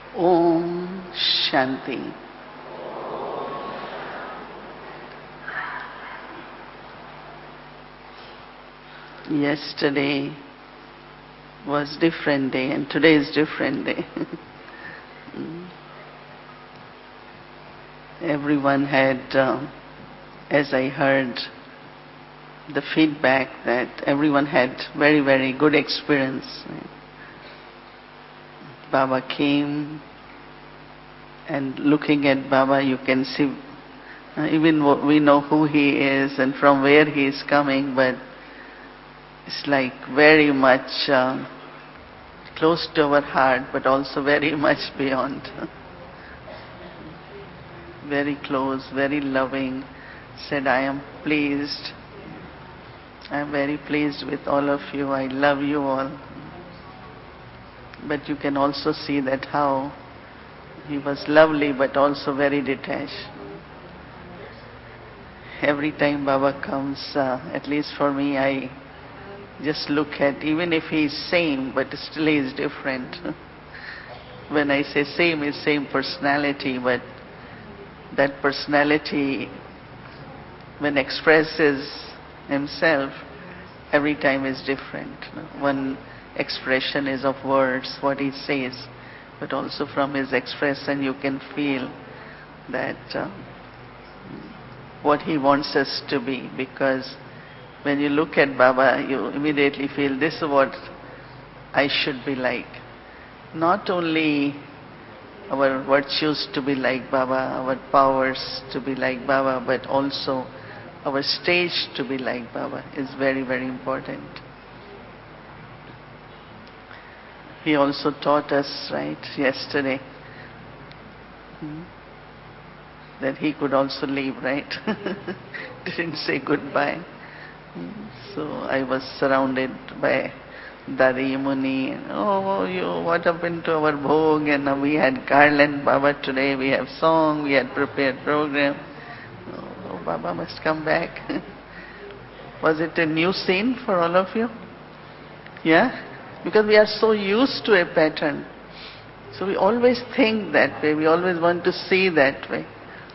Om Shanti. Yesterday was different day and today is different day. Everyone had, as I heard the feedback, that everyone had very, very good experience. Baba came, and looking at Baba you can see, even we know who he is and from where he is coming, but it's like very much close to our heart, but also very much beyond. Very close, very loving. Said, I am pleased. I am very pleased with all of you. I love you all. But you can also see that how he was lovely, but also very detached. Every time Baba comes, at least for me, I just look at, even if he is same, but still he is different. When I say same, is same personality, but that personality, when expresses himself, every time is different. One expression is of words, what he says, but also from his expression you can feel that what he wants us to be, because when you look at Baba, you immediately feel this is what I should be like. Not only our virtues to be like Baba, our powers to be like Baba, but also our stage to be like Baba is very, very important. He also taught us, right, yesterday, that he could also leave, right? Didn't say goodbye. So I was surrounded by Dari Muni, and what happened to our bhog? And we had garland Baba today, we have song, we had prepared program. Oh, Baba must come back. Was it a new scene for all of you? Yeah? Because we are so used to a pattern. So we always think that way, we always want to see that way.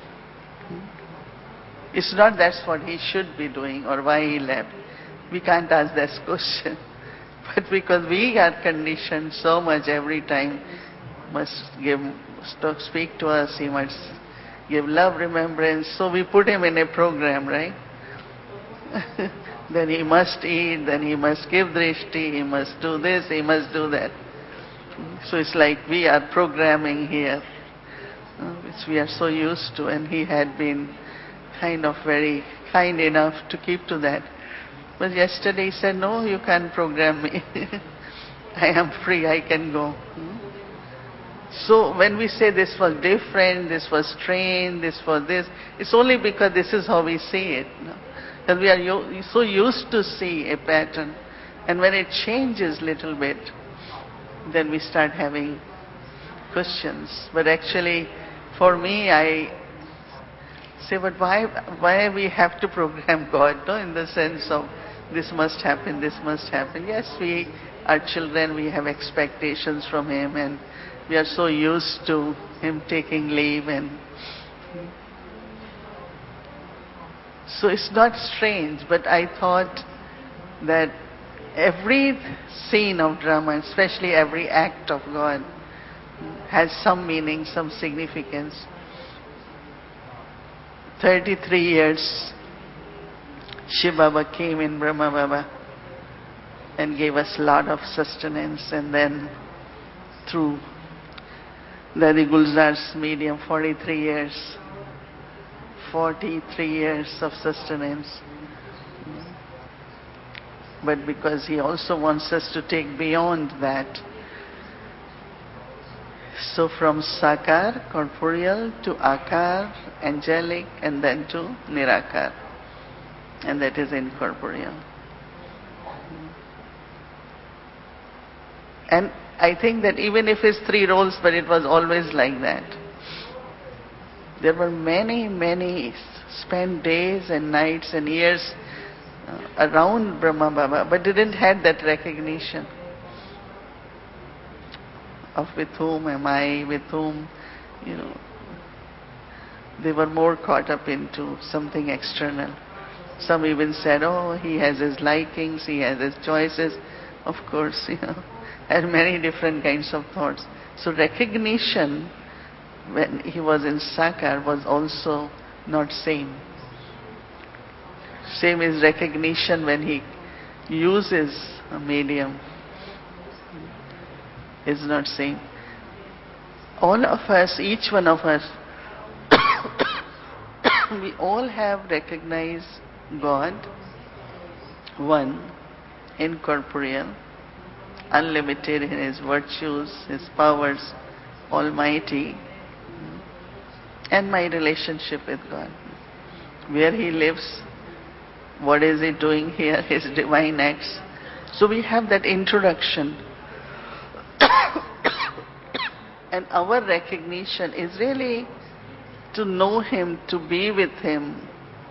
It's not that's what he should be doing or why he left. We can't ask that question. But because we are conditioned so much every time, must speak to us, he must give love, remembrance, so we put him in a program, right? Then he must eat, then he must give drishti, he must do this, he must do that. So it's like we are programming here, which we are so used to, and he had been kind of very kind enough to keep to that. But yesterday he said, no, you can't program me. I am free, I can go. So when we say this was different, this was strange, this was this, it's only because this is how we see it. Because we are so used to see a pattern. And when it changes little bit, then we start having questions. But actually, for me, I say, but why we have to program God, no? In the sense of this must happen, this must happen. Yes, we are children, we have expectations from him, and we are so used to him taking leave, and so it's not strange. But I thought that every scene of drama, especially every act of God, has some meaning, some significance. 33 years, Shiv Baba came in Brahma Baba and gave us a lot of sustenance, and then through Dadi Gulzar's medium, 43 years. 43 years of sustenance. But because he also wants us to take beyond that. So from Sakar, corporeal, to Akar, angelic, and then to Nirakar. And that is incorporeal. And I think that even if it's 3 roles, but it was always like that. There were many spent days and nights and years around Brahma Baba, but didn't have that recognition. of with whom am I, with whom, you know, they were more caught up into something external. Some even said, oh, he has his likings, he has his choices. Of course, had many different kinds of thoughts. So recognition when he was in Sakar was also not same. Same is recognition when he uses a medium is not same. All of us, each one of us, we all have recognized God, one, incorporeal, unlimited in His virtues, His powers, almighty, and my relationship with God. Where He lives, what is He doing here, His divine acts. So we have that introduction. And our recognition is really to know Him, to be with Him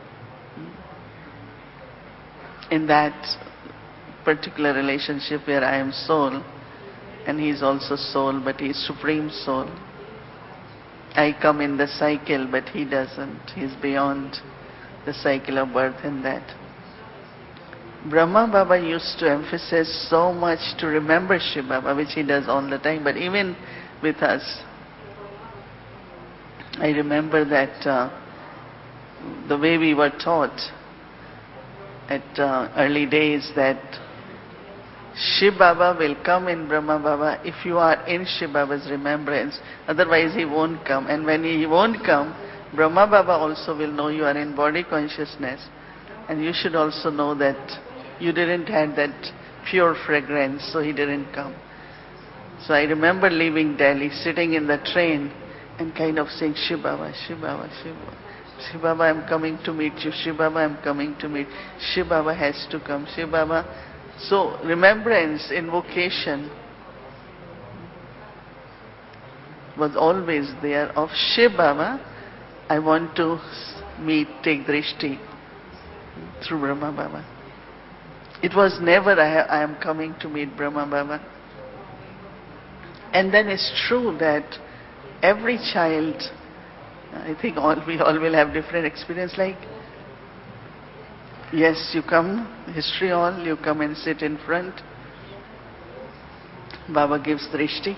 in that particular relationship where I am soul and He is also soul, but He is supreme soul. I come in the cycle, but He doesn't. He is beyond the cycle of birth and that. Brahma Baba used to emphasize so much to remember Shiv Baba, which he does all the time, but even with us, I remember that the way we were taught at early days that Shiv Baba will come in Brahma Baba if you are in Shiv Baba's remembrance, otherwise he won't come. And when he won't come, Brahma Baba also will know you are in body consciousness, and you should also know that you didn't have that pure fragrance, so he didn't come. So I remember leaving Delhi, sitting in the train and kind of saying, Shiv Baba, Shiv Baba, Shiv Baba. Shiv Baba, I'm coming to meet you. Shiv Baba, I'm coming to meet. Shiv Baba has to come. Shiv Baba. So remembrance, invocation was always there of Shiv Baba. I want to meet, take drishti through Brahma Baba. It was never I am coming to meet Brahma Baba. And then it's true that every child, I think we all will have different experience, like, yes, you come, history hall, you come and sit in front. Baba gives drishti.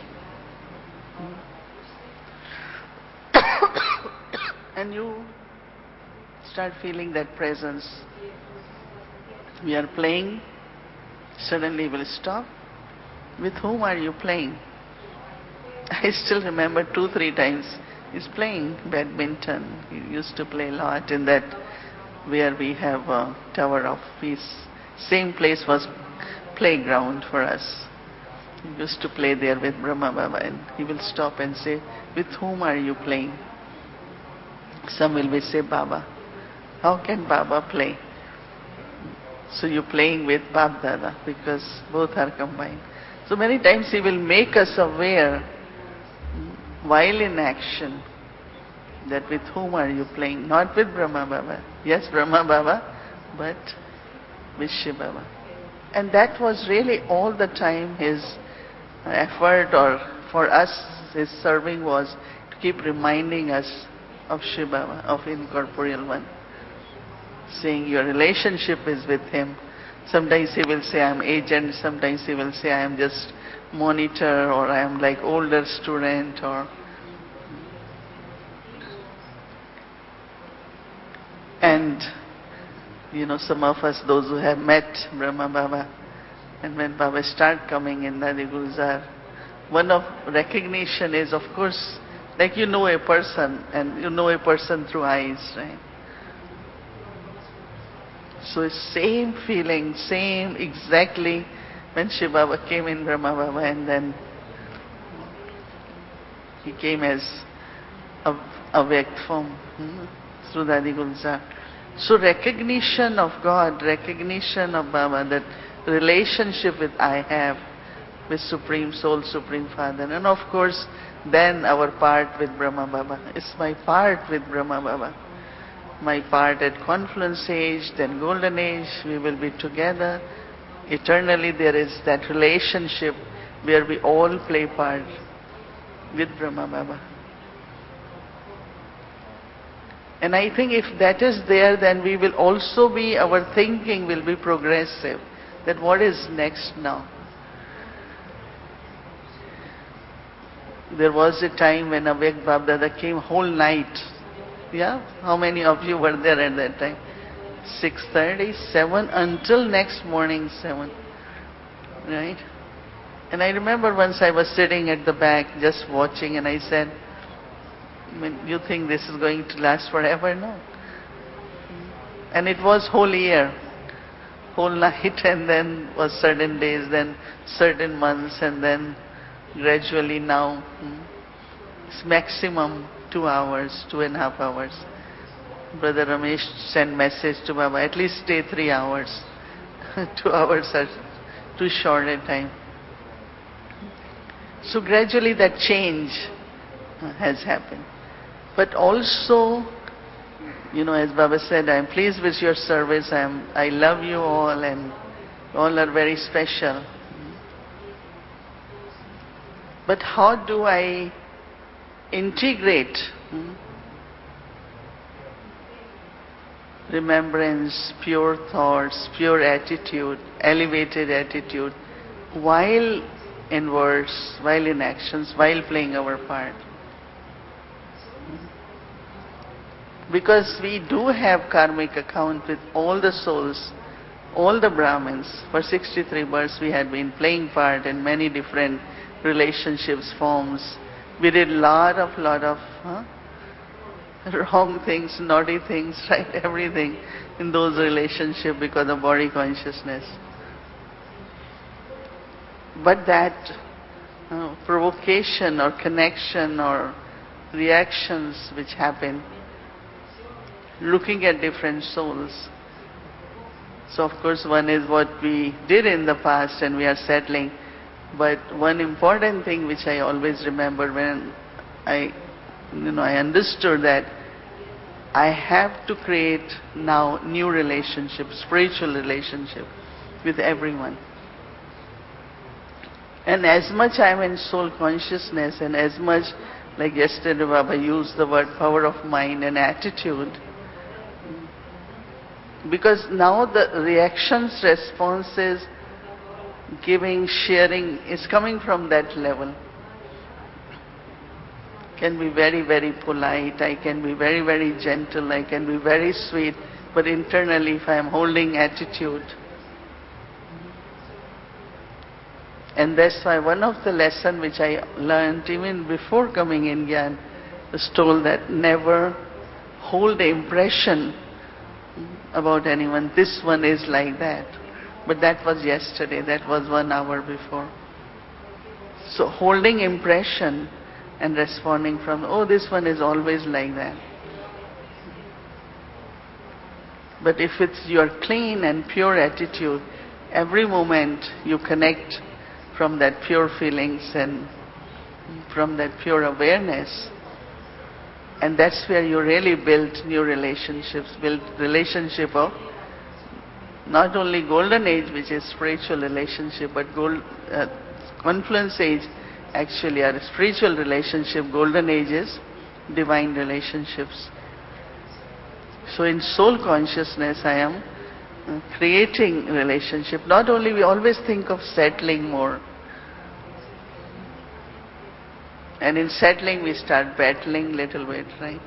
And you start feeling that presence. We are playing, suddenly will stop. With whom are you playing? I still remember 2-3 times he's playing badminton. He used to play a lot in that where we have a Tower of Peace. Same place was playground for us. He used to play there with Brahma Baba, and he will stop and say, with whom are you playing? Some will say, Baba. How can Baba play? So you're playing with Bab Dada because both are combined. So many times he will make us aware while in action that with whom are you playing? Not with Brahma Baba. Yes, Brahma Baba, but with Shiv Baba. And that was really all the time his effort, or for us his serving was to keep reminding us of Shiv Baba, of incorporeal one. Saying your relationship is with him. Sometimes he will say I am agent, sometimes he will say I am just monitor, or I am like older student, or and some of us, those who have met Brahma Baba, and when Baba start coming in Dadi Gulzar, one of recognition is, of course, like you know a person, and you know a person through eyes, right? So same feeling, same exactly when Shiv Baba came in Brahma Baba, and then he came as a Vyakt form through Dadi Gulzar. So recognition of God, recognition of Baba, that relationship with I have with Supreme Soul, Supreme Father. And of course, then our part with Brahma Baba. It's my part with Brahma Baba. My part at Confluence Age, then Golden Age, we will be together. Eternally there is that relationship where we all play part. with Brahma Baba. And I think if that is there, then we will also be, our thinking will be progressive. That what is next now? There was a time when Avyak Bab Dada came whole night. Yeah? How many of you were there at that time? 6:30, 7 until next morning 7. Right? And I remember once I was sitting at the back just watching, and I said, I mean, you think this is going to last forever? No. And it was whole year, whole night, and then was certain days, then certain months, and then gradually now it's maximum 2 hours, 2.5 hours. Brother Ramesh sent message to Baba, at least stay 3 hours. 2 hours are too short a time. So gradually that change has happened. But also, as Baba said, I am pleased with your service. I love you all, and all are very special. But how do I integrate remembrance, pure thoughts, pure attitude, elevated attitude, while in words, while in actions, while playing our part? Because we do have karmic account with all the souls, all the Brahmins. For 63 births we had been playing part in many different relationships, forms. We did lot of wrong things, naughty things, right? Everything in those relationships because of body consciousness. But that provocation or connection or reactions which happen, looking at different souls. So of course one is what we did in the past and we are settling. But one important thing which I always remember when I understood that I have to create now new relationships, spiritual relationship with everyone. And as much I am in soul consciousness, and as much, like yesterday Baba used the word power of mind and attitude, because now the reactions, responses, giving, sharing is coming from that level. Can be very, very polite, I can be very, very gentle, I can be very sweet, but internally if I am holding attitude. And that's why one of the lessons which I learned even before coming in Gyan was told that never hold the impression about anyone, this one is like that. But that was yesterday, that was 1 hour before. So holding impression and responding from, oh, this one is always like that. But if it's your clean and pure attitude, every moment you connect from that pure feelings and from that pure awareness, and that's where you really build new relationships, build relationship of not only golden age, which is spiritual relationship, but confluence age actually are spiritual relationship, golden age is divine relationships. So in soul consciousness I am creating relationship. Not only, we always think of settling more. And in settling we start battling little bit, right?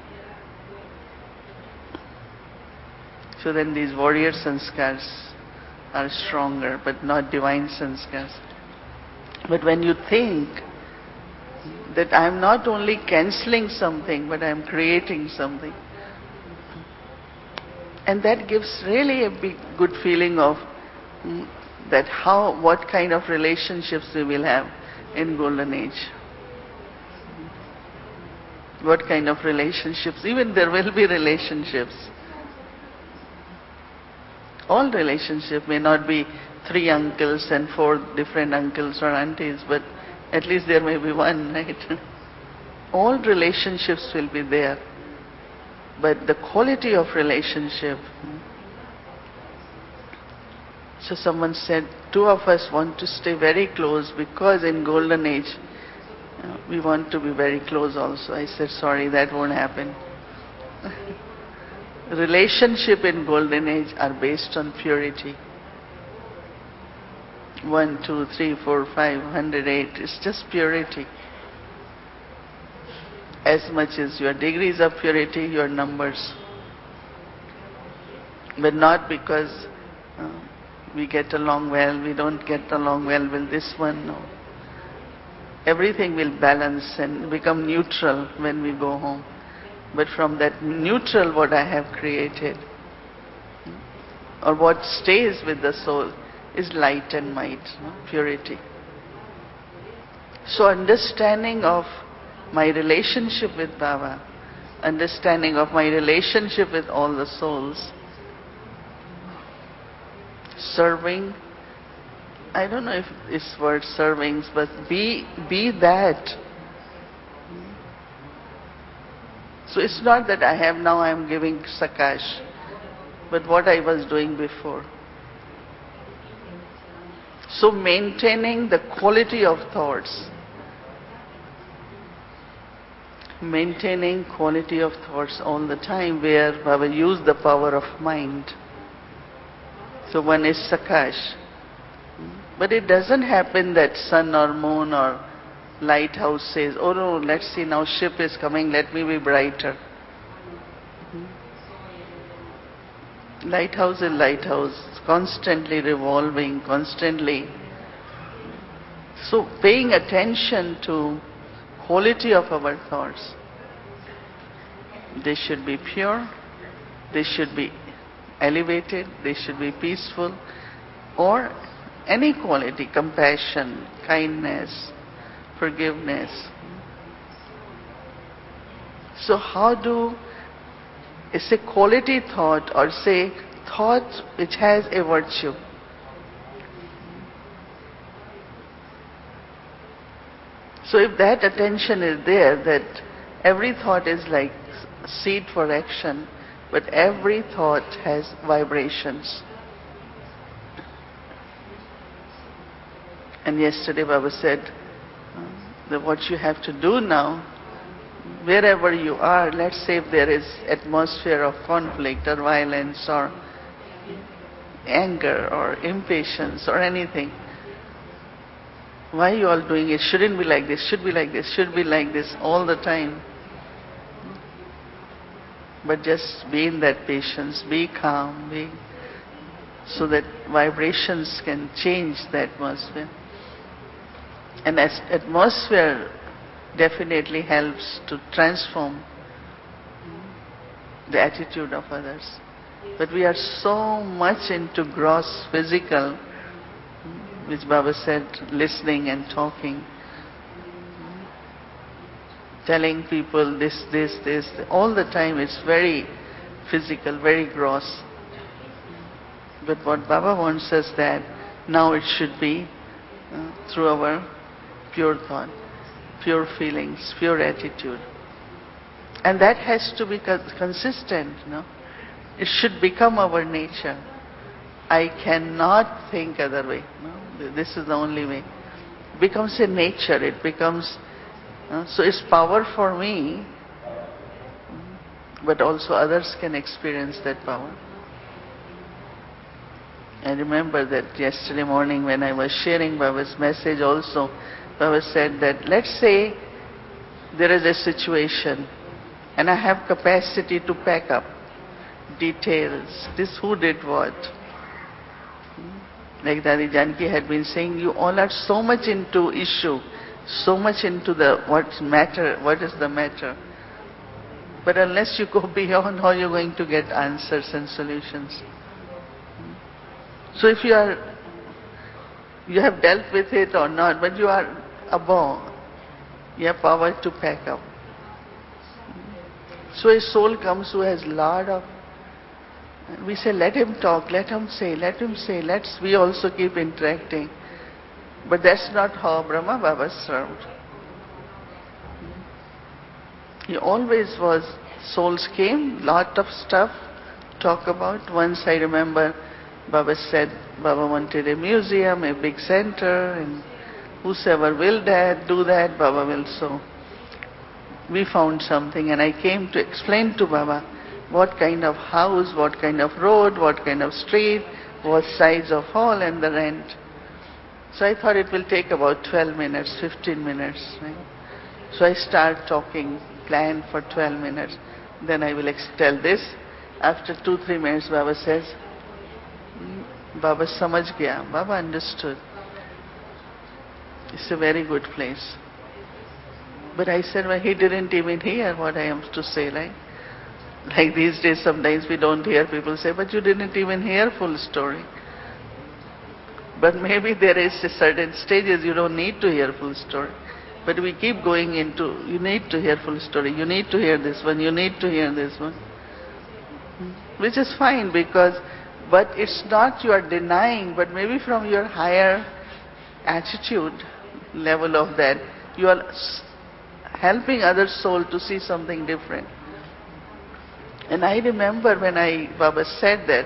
So then these warrior sanskars are stronger, but not divine sanskars. But when you think that I am not only cancelling something, but I am creating something, and that gives really a big good feeling of that what kind of relationships we will have in golden age. What kind of relationships, even there will be relationships. All relationships may not be 3 uncles and 4 different uncles or aunties, but at least there may be one, right? All relationships will be there. But the quality of relationship. So someone said, 2 of us want to stay very close because in golden age, We want to be very close also. I said, sorry, that won't happen. Relationship in golden age are based on purity. 1, 2, 3, 4, 5, 108. It's just purity. As much as your degrees of purity, your numbers. But not because we get along well, we don't get along well with this one, no. Everything will balance and become neutral when we go home. But from that neutral what I have created, or what stays with the soul, is light and might, no? Purity. So understanding of my relationship with Baba, understanding of my relationship with all the souls, serving, I don't know if this word serving, but be that. So it's not that I am giving sakash, but what I was doing before. So maintaining the quality of thoughts. Maintaining quality of thoughts all the time, where Baba used the power of mind. So one is sakash. But it doesn't happen that sun or moon or lighthouse says, oh no, let's see, now ship is coming, let me be brighter. Lighthouse is lighthouse, constantly revolving, constantly. So paying attention to quality of our thoughts. They should be pure, they should be elevated, they should be peaceful, or any quality, compassion, kindness, forgiveness. So how do, it's a quality thought, or say thought which has a virtue. So if that attention is there, that every thought is like seed for action, but every thought has vibrations. And yesterday Baba said that what you have to do now, wherever you are, let's say if there is atmosphere of conflict or violence or anger or impatience or anything, why are you all doing it? Shouldn't be like this, should be like this, should be like this all the time. But just be in that patience, be calm, be, so that vibrations can change the atmosphere. And as atmosphere definitely helps to transform the attitude of others. But we are so much into gross physical, which Baba said, listening and talking, telling people this, all the time. It's very physical, very gross. But what Baba wants us that now it should be through our pure thought, pure feelings, pure attitude. And that has to be consistent, no? It should become our nature. I cannot think other way. No? This is the only way. It becomes a nature. It becomes, so it's power for me, but also others can experience that power. I remember that yesterday morning when I was sharing Baba's message also, Baba said that let's say there is a situation and I have capacity to pack up details, this who did what. Like Dadi Janki had been saying, you all are so much into issue, so much into the what is the matter. But unless you go beyond, how are you going to get answers and solutions? So if you have dealt with it or not, but you are above, you have power to pack up. So a soul comes who has lot of, we say let him talk, let him say, we also keep interacting. But that's not how Brahma Baba served. He always was, souls came, lot of stuff, talk about. Once I remember Baba said, Baba wanted a museum, a big center, and Whosoever will that, do that, Baba will so. We found something and I came to explain to Baba what kind of house, what kind of road, what kind of street, what size of hall and the rent. So I thought it will take about 12 minutes, 15 minutes. Right? So I start talking, plan for 12 minutes. Then I will tell this. After 2-3 minutes, Baba says, Baba samajh gaya. Baba understood. It's a very good place. But I said, well, he didn't even hear what I am to say, right? Like these days, sometimes we don't hear people say, but you didn't even hear full story. But maybe there is a certain stages you don't need to hear full story. But we keep going into, you need to hear full story, you need to hear this one, you need to hear this one. Which is fine but it's not you are denying, but maybe from your higher attitude level of that, you are helping other soul to see something different. And I remember when Baba said that,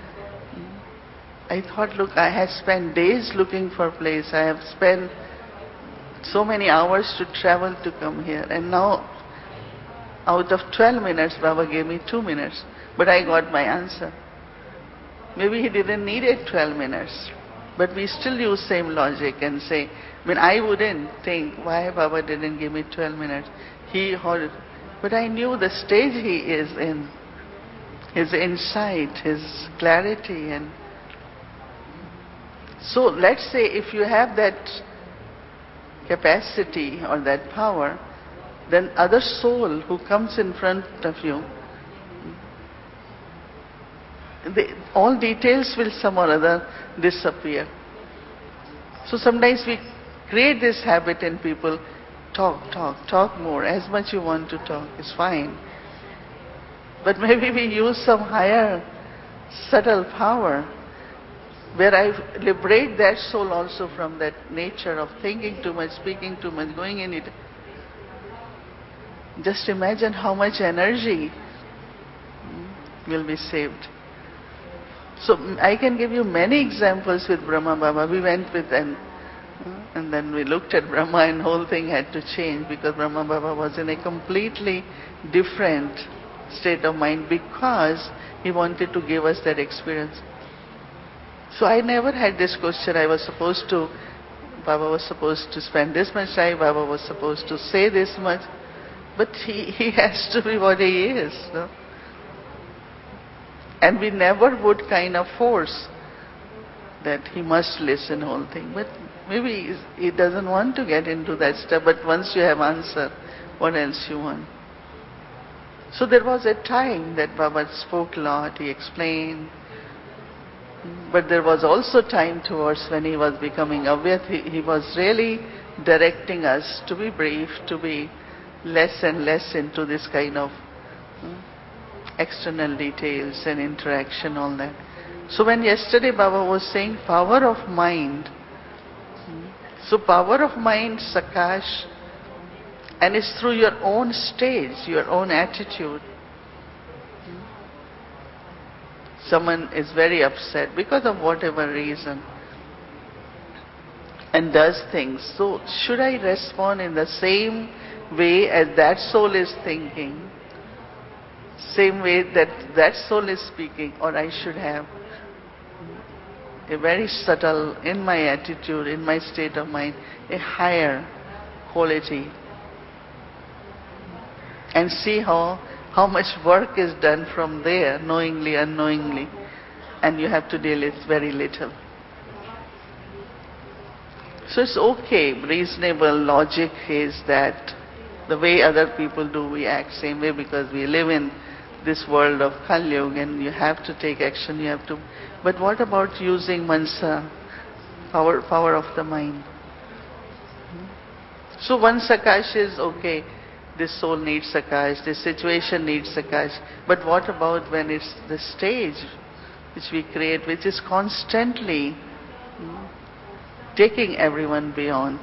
I thought, look, I had spent days looking for a place. I have spent so many hours to travel to come here. And now, out of 12 minutes, Baba gave me 2 minutes. But I got my answer. Maybe he didn't need it 12 minutes. But we still use same logic and say, I wouldn't think why Baba didn't give me 12 minutes. He heard, but I knew the stage he is in, his insight, his clarity. And so let's say if you have that capacity or that power, then other soul who comes in front of you, all details will some or other disappear. So sometimes we create this habit in people, talk more, as much you want to talk, it's fine. But maybe we use some higher subtle power where I liberate that soul also from that nature of thinking too much, speaking too much, going in it. Just imagine how much energy will be saved. So I can give you many examples with Brahma Baba. We went with them and then we looked at Brahma and whole thing had to change because Brahma Baba was in a completely different state of mind because he wanted to give us that experience. So I never had this question. Baba was supposed to spend this much time, Baba was supposed to say this much. But he has to be what he is. No? And we never would kind of force that he must listen whole thing. But maybe he doesn't want to get into that step. But once you have answer, what else you want? So there was a time that Baba spoke a lot, he explained. But there was also time towards when he was becoming aware, he was really directing us to be brief, to be less and less into this kind of external details and interaction, all that. So when yesterday Baba was saying power of mind, so power of mind, Sakash, and it's through your own stage, your own attitude. Someone is very upset because of whatever reason and does things. So should I respond in the same way as that soul is thinking? Same way that soul is speaking, or I should have a very subtle, in my attitude, in my state of mind, a higher quality. And see how much work is done from there, knowingly, unknowingly, and you have to deal with very little. So it's okay, reasonable logic is that the way other people do, we act same way because we live in this world of Kali Yuga and you have to take action, you have to. But what about using mansa, power of the mind? So one Sakash is okay, this soul needs Sakash, this situation needs Sakash. But what about when it's the stage which we create, which is constantly taking everyone beyond,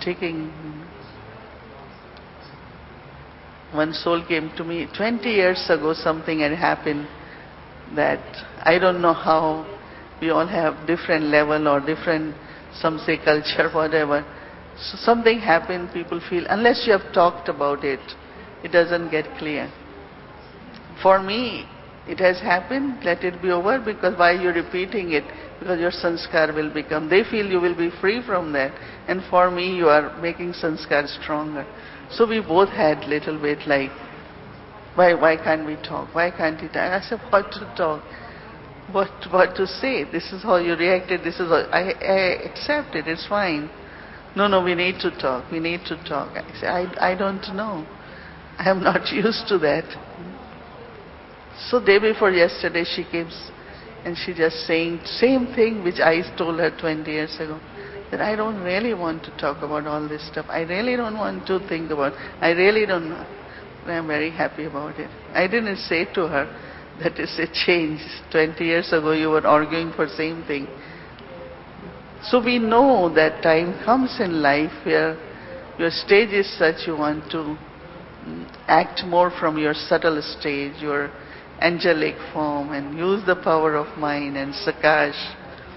One soul came to me 20 years ago, something had happened that I don't know how, we all have different level or different, some say culture, whatever. So something happened, people feel, unless you have talked about it, it doesn't get clear. For me, it has happened, let it be over, because why you're repeating it? Because your sanskar will become, they feel you will be free from that. And for me, you are making sanskar stronger. So we both had little bit like, why can't we talk? Why can't we talk? I said, what to talk? What to say? This is how you reacted, this is how, I accept it, it's fine. No, we need to talk, we need to talk. I say, I don't know. I am not used to that. So day before yesterday she came and she just saying same thing which I told her 20 years ago. That I don't really want to talk about all this stuff. I really don't want to think about it. I really don't know. And I'm very happy about it. I didn't say to her that it's a change. 20 years ago you were arguing for same thing. So we know that time comes in life where your stage is such you want to act more from your subtle stage, your angelic form, and use the power of mind and sakash.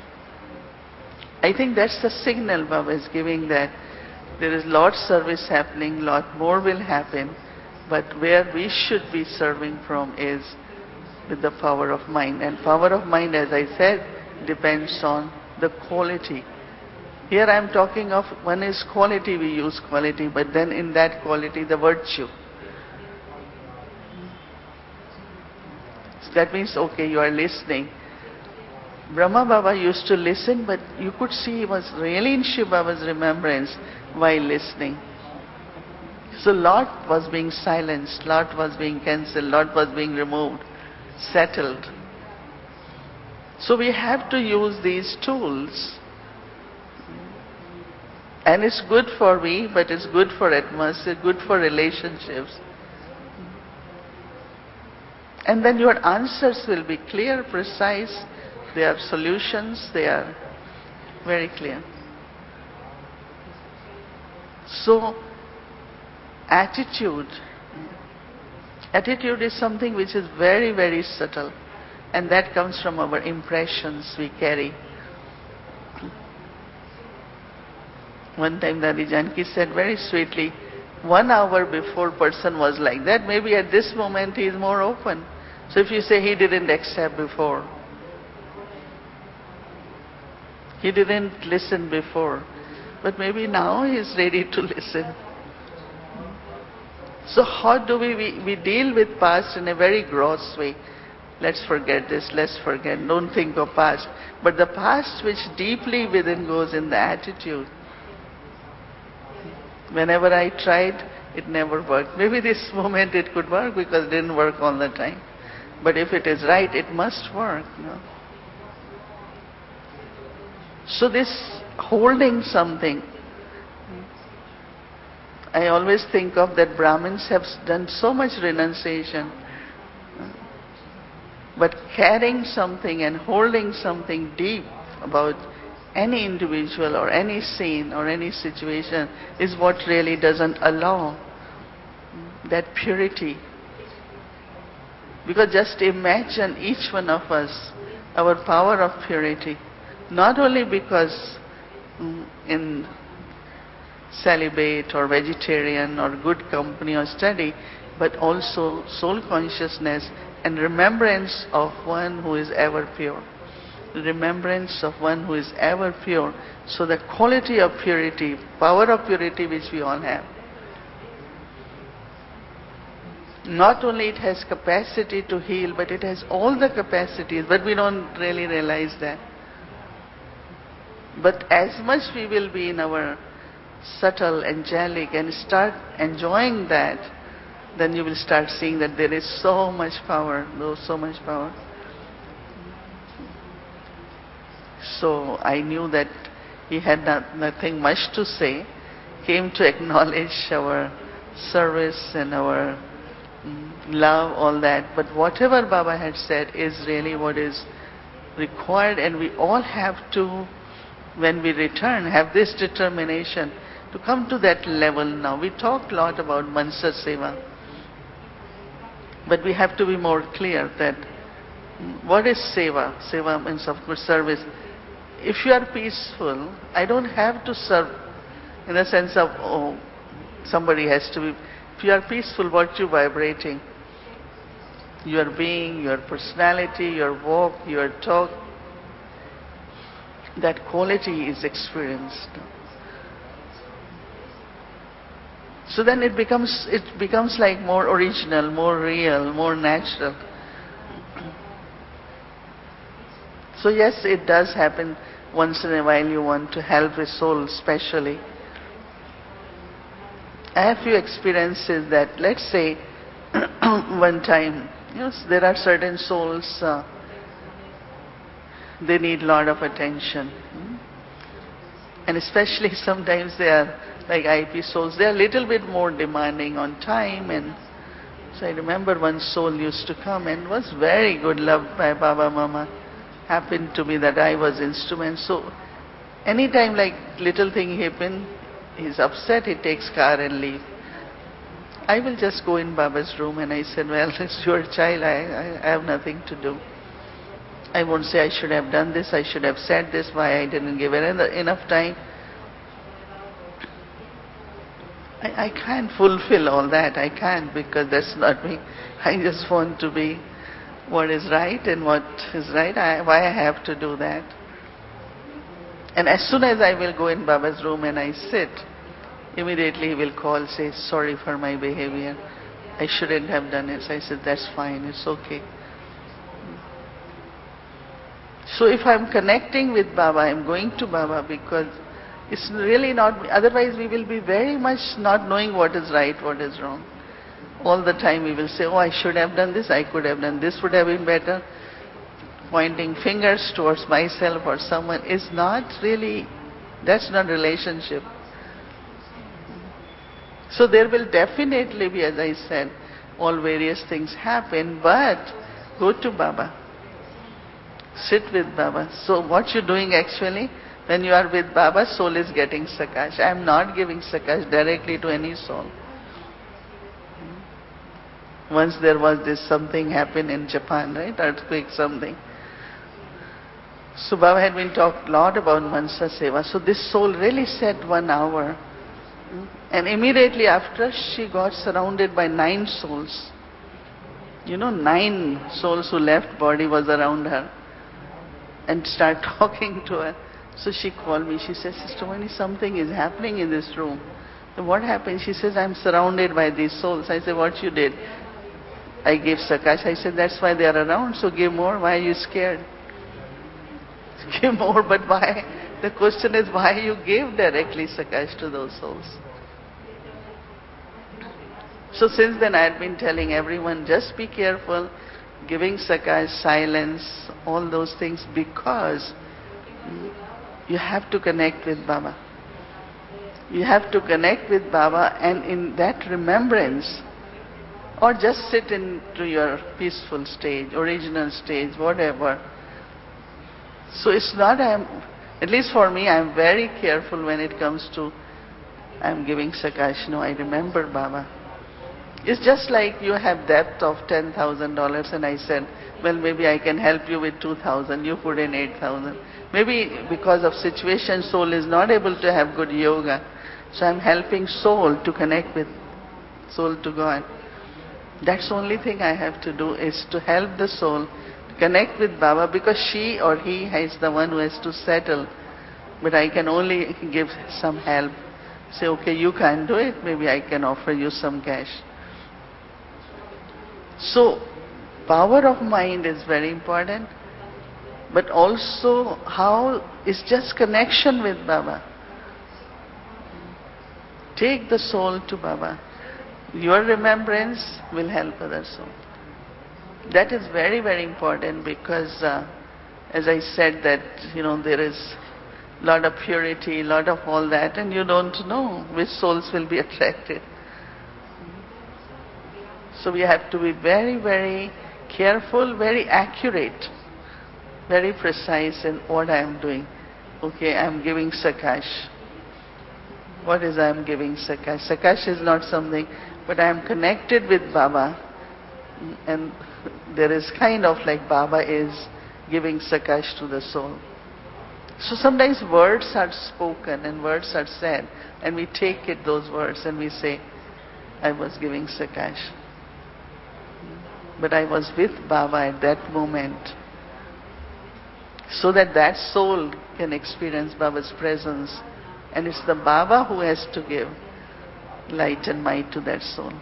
I think that's the signal Baba is giving, that there is lot service happening, lot more will happen, but where we should be serving from is with the power of mind. And power of mind, as I said, depends on the quality. Here I am talking of, one is quality, we use quality, but then in that quality the virtue. So that means, okay, you are listening. Brahma Baba used to listen, but you could see he was really in Shiv Baba's remembrance while listening. So lot was being silenced, lot was being cancelled, lot was being removed, settled. So we have to use these tools. And it's good for me, but it's good for atmosphere, good for relationships. And then your answers will be clear, precise, they are solutions, they are very clear. So, attitude is something which is very, very subtle, and that comes from our impressions we carry. One time Dadi Janki said very sweetly, 1 hour before person was like that, maybe at this moment he is more open. So if you say he didn't accept before, he didn't listen before, but maybe now he is ready to listen. So how do we deal with past in a very gross way? Let's forget this, let's forget, don't think of past. But the past which deeply within goes in the attitude. Whenever I tried, it never worked. Maybe this moment it could work because it didn't work all the time. But if it is right, it must work. No? So this holding something, I always think of that Brahmins have done so much renunciation. But carrying something and holding something deep about any individual or any scene or any situation is what really doesn't allow that purity. Because just imagine each one of us, our power of purity, not only because in celibate or vegetarian or good company or study, but also soul consciousness and remembrance of one who is ever pure. Remembrance of one who is ever pure. So the quality of purity, power of purity which we all have, not only it has capacity to heal, but it has all the capacities, but we don't really realize that. But as much we will be in our subtle, angelic, and start enjoying that, then you will start seeing that there is so much power, so much power. So I knew that he had nothing much to say, came to acknowledge our service and our love, all that. But whatever Baba had said is really what is required, and we all have to, when we return, have this determination to come to that level now. We talk a lot about Mansa Seva, but we have to be more clear that what is Seva? Seva means, of course, service. If you are peaceful, I don't have to serve In the sense of, oh, somebody has to be, if you are peaceful, what you vibrating? Your being, your personality, your walk, your talk, that quality is experienced. So then it becomes like more original, more real, more natural. So yes, it does happen once in a while you want to help a soul specially. I have few experiences that, let's say, one time, yes, there are certain souls, they need a lot of attention. And especially sometimes they are like IP souls, they are a little bit more demanding on time. And so I remember one soul used to come and was very good, loved by Baba Mama. Happened to be that I was instrument. So anytime like little thing happen, he's upset, he takes car and leave. I will just go in Baba's room and I said, well, it's your child, I have nothing to do. I won't say I should have done this, I should have said this, why I didn't give it enough time. I can't fulfill all that. I can't, because that's not me. I just want to be what is right, and what is right, why I have to do that. And as soon as I will go in Baba's room and I sit, immediately he will call, say, sorry for my behavior. I shouldn't have done it. So I said, that's fine, it's okay. So if I'm connecting with Baba, I'm going to Baba because it's really not, otherwise we will be very much not knowing what is right, what is wrong. All the time we will say, oh, I should have done this, I could have done this, would have been better. Pointing fingers towards myself or someone is not really, that's not relationship. So there will definitely be, as I said, all various things happen, but go to Baba. Sit with Baba. So what you're doing actually, when you are with Baba, soul is getting sakash. I am not giving sakash directly to any soul. Once there was this something happened in Japan, right? Earthquake something. So Baba had been talked a lot about Mansa Seva. So this soul really sat 1 hour. And immediately after, she got surrounded by 9 souls. 9 souls who left body was around her. And start talking to her. So she called me. She says, Sister Mani, something is happening in this room. So what happened? She says, I'm surrounded by these souls. I said, what you did? I gave sakash. I said, that's why they are around. So give more. Why are you scared? Give more, but why? The question is why you gave directly sakash to those souls. So since then I had been telling everyone, just be careful giving sakash, silence, all those things, because you have to connect with Baba. You have to connect with Baba, and in that remembrance, or just sit into your peaceful stage, original stage, whatever. So it's not, at least for me, I'm very careful when it comes to, I'm giving sakash. No, I remember Baba. It's just like you have debt of $10,000 and I said, well, maybe I can help you with 2,000. You put in 8,000. Maybe because of situation, soul is not able to have good yoga. So I'm helping soul to connect with soul to God. That's the only thing I have to do, is to help the soul to connect with Baba, because she or he is the one who has to settle. But I can only give some help. Say, okay, you can't do it, maybe I can offer you some cash. So, power of mind is very important, but also how is just connection with Baba. Take the soul to Baba. Your remembrance will help other soul. That is very, very important, because as I said that, there is a lot of purity, a lot of all that, and you don't know which souls will be attracted. So we have to be very, very careful, very accurate, very precise in what I am doing. Okay, I am giving sakash. What is I am giving sakash? Sakash is not something, but I am connected with Baba, and there is kind of like Baba is giving sakash to the soul. So sometimes words are spoken and words are said, and we take it, those words, and we say, I was giving Sakash. But I was with Baba at that moment, so that that soul can experience Baba's presence. And it's the Baba who has to give light and might to that soul.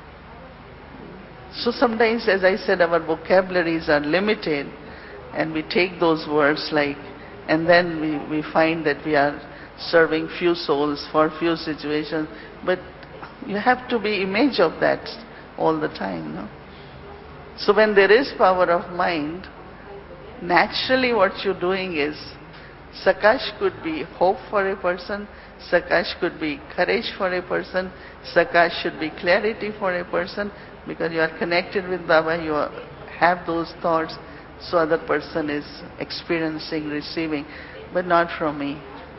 So sometimes, as I said, our vocabularies are limited, and we take those words and then we find that we are serving few souls for few situations. But you have to be image of that all the time, no? So when there is power of mind, naturally what you're doing is, Sakash could be hope for a person, Sakash could be courage for a person, Sakash should be clarity for a person, because you are connected with Baba, you have those thoughts, so other person is experiencing, receiving, but not from me.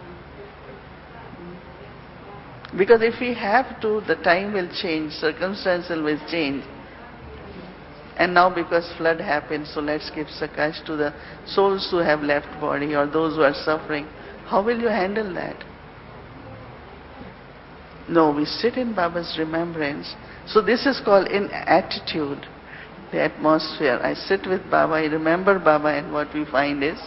Because if we have to, the time will change, circumstances will change. And now because flood happened, so let's give Sakash to the souls who have left body or those who are suffering. How will you handle that? No, we sit in Baba's remembrance. So this is called in attitude, the atmosphere. I sit with Baba, I remember Baba, and what we find is,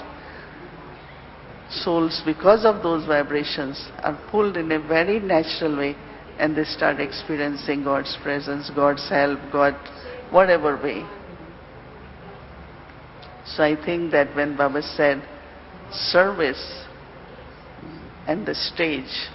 souls, because of those vibrations, are pulled in a very natural way, and they start experiencing God's presence, God's help, God, whatever way. So I think that when Baba said service and the stage,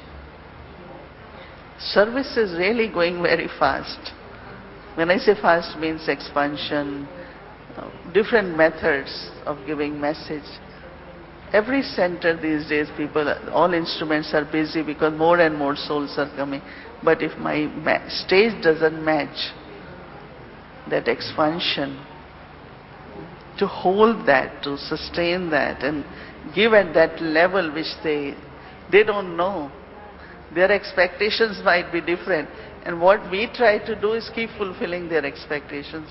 service is really going very fast. When I say fast, means expansion, different methods of giving message. Every center these days, people, all instruments are busy because more and more souls are coming. But if my stage doesn't match that expansion, to hold that, to sustain that, and give at that level which they don't know. Their expectations might be different. And what we try to do is keep fulfilling their expectations.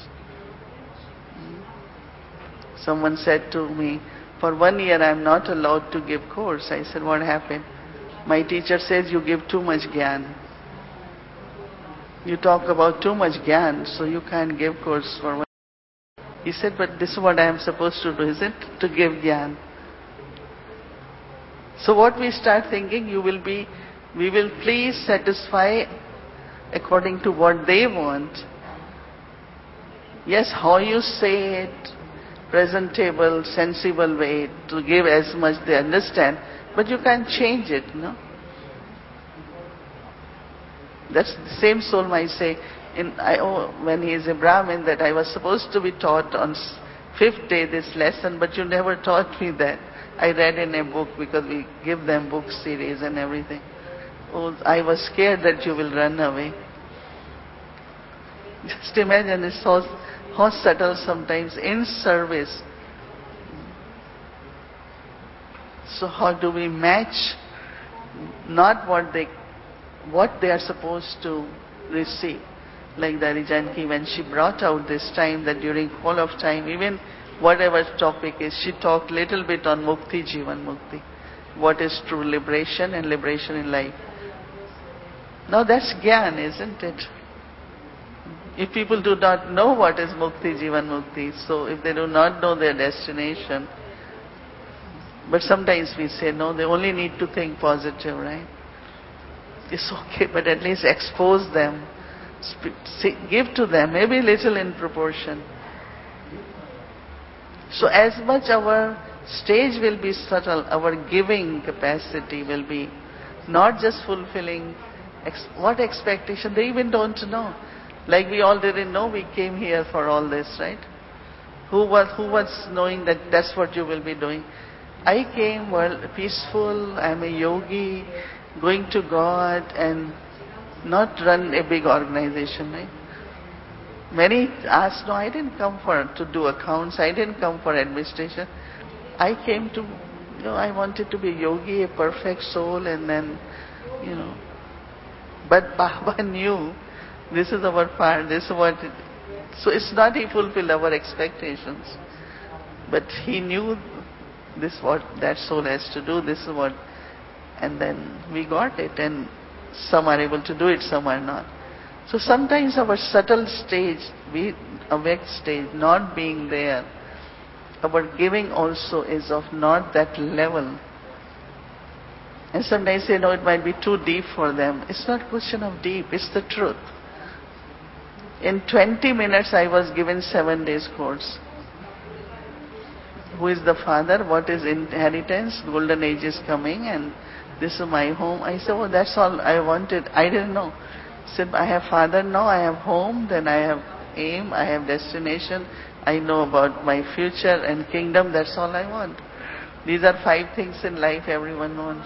Someone said to me, for 1 year I am not allowed to give course. I said, what happened? My teacher says you give too much gyan. You talk about too much gyan, so you can't give course for 1 year. He said, but this is what I am supposed to do, is it? To give gyan. So what we start thinking, we will please satisfy according to what they want. Yes, how you say it, presentable, sensible way, to give as much they understand, but you can't change it, no? That's the same soul might say, when he is a Brahmin, that I was supposed to be taught on 5th day this lesson, but you never taught me that. I read in a book, because we give them book series and everything. Oh, I was scared that you will run away. Just imagine, it's how subtle sometimes in service. So how do we match not what they are supposed to receive? Like Dari Janki, when she brought out this time, that during whole of time, even whatever topic is, she talked little bit on Mukti, Jivan Mukti. What is true liberation and liberation in life. Now that's Gyan, isn't it? If people do not know what is Mukti, Jivan Mukti, so if they do not know their destination, but sometimes we say, no, they only need to think positive, right? It's okay, but at least expose them. Give to them, maybe little in proportion. So as much our stage will be subtle, our giving capacity will be not just fulfilling what expectation, they even don't know. Like we all didn't know we came here for all this, right? Who was knowing that that's what you will be doing? I came peaceful, I'm a yogi, going to God, and not run a big organization, right? Many ask, no, I didn't come to do accounts, I didn't come for administration. I came to, I wanted to be a yogi, a perfect soul, and then, But Baba knew this is our part, this is what so it's not he fulfilled our expectations. But he knew this is what that soul has to do, this is what, and then we got it, and some are able to do it, some are not. So sometimes our subtle stage, we awake stage, not being there, our giving also is of not that level. And sometimes say, no, it might be too deep for them. It's not a question of deep, it's the truth. In 20 minutes I was given 7 days course. Who is the father? What is inheritance? Golden age is coming and this is my home. I said, oh, that's all I wanted. I didn't know. I said, I have father now, I have home, then I have aim, I have destination, I know about my future and kingdom, that's all I want. These are 5 things in life everyone wants.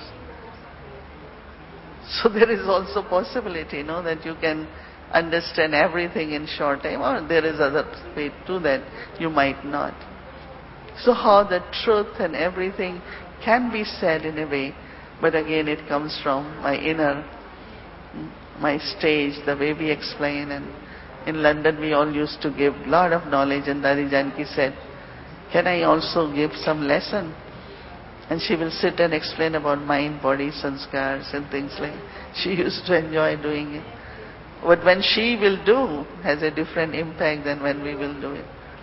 So there is also possibility, that you can understand everything in short time, or there is other way to that you might not. So how the truth and everything can be said in a way, but again it comes from my inner, my stage, the way we explain. And in London we all used to give lot of knowledge, and Dadi Janki said, can I also give some lesson? And she will sit and explain about mind, body, sanskars and things like that. She used to enjoy doing it. But when she will do, has a different impact than when we will do it.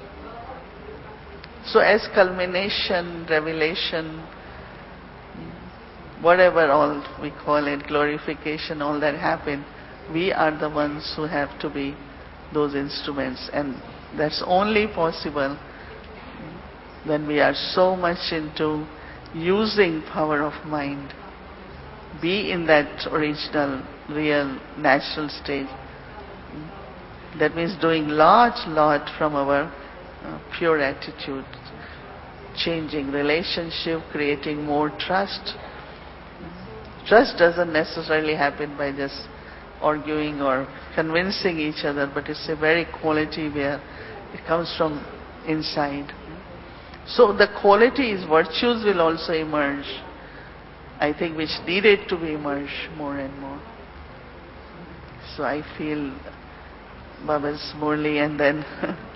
So as culmination, revelation, whatever all we call it, glorification, all that happen, we are the ones who have to be those instruments. And that's only possible when we are so much into using power of mind, be in that original, real, natural stage. That means doing lot from our pure attitude, changing relationship, creating more trust. Trust doesn't necessarily happen by just arguing or convincing each other, but it's a very quality where it comes from inside. So the qualities, virtues will also emerge, I think, which needed to be emerged more and more. So I feel Baba's Murli, and then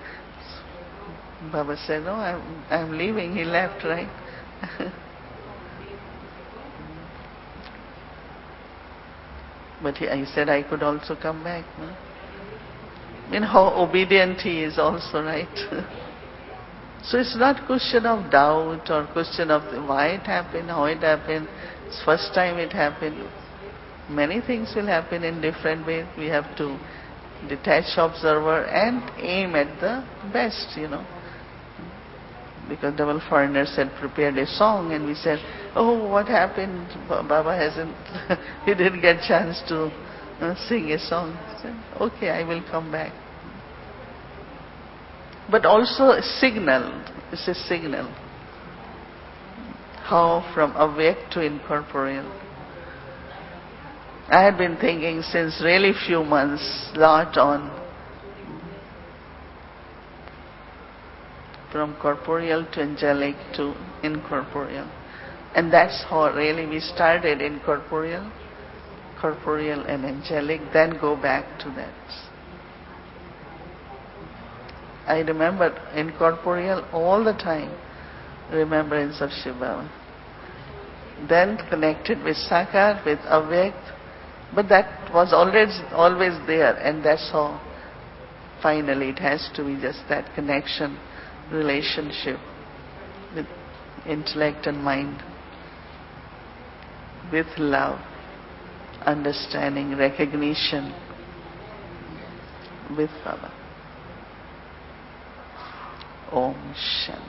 Baba said, no, I'm leaving. He left, right? But he said I could also come back. No? I mean, how obedient he is also, right? So it's not question of doubt or question of why it happened, how it happened. It's first time it happened. Many things will happen in different ways. We have to detach observer and aim at the best, Because Double Foreigner said, prepared a song, and we said, oh, what happened? Baba hasn't, he didn't get chance to sing a song. I said, okay, I will come back. But also a signal. It's a signal. How from awake to incorporeal. I had been thinking since really few months, lot on from corporeal to angelic to incorporeal. And that's how really we started incorporeal, corporeal and angelic, then go back to that. I remember incorporeal all the time, remembrance of Shiva. Then connected with Sakar, with Avyakt, but that was always there, and that's how finally it has to be just that connection, relationship with intellect and mind, with love, understanding, recognition, with Baba. Om Shanti.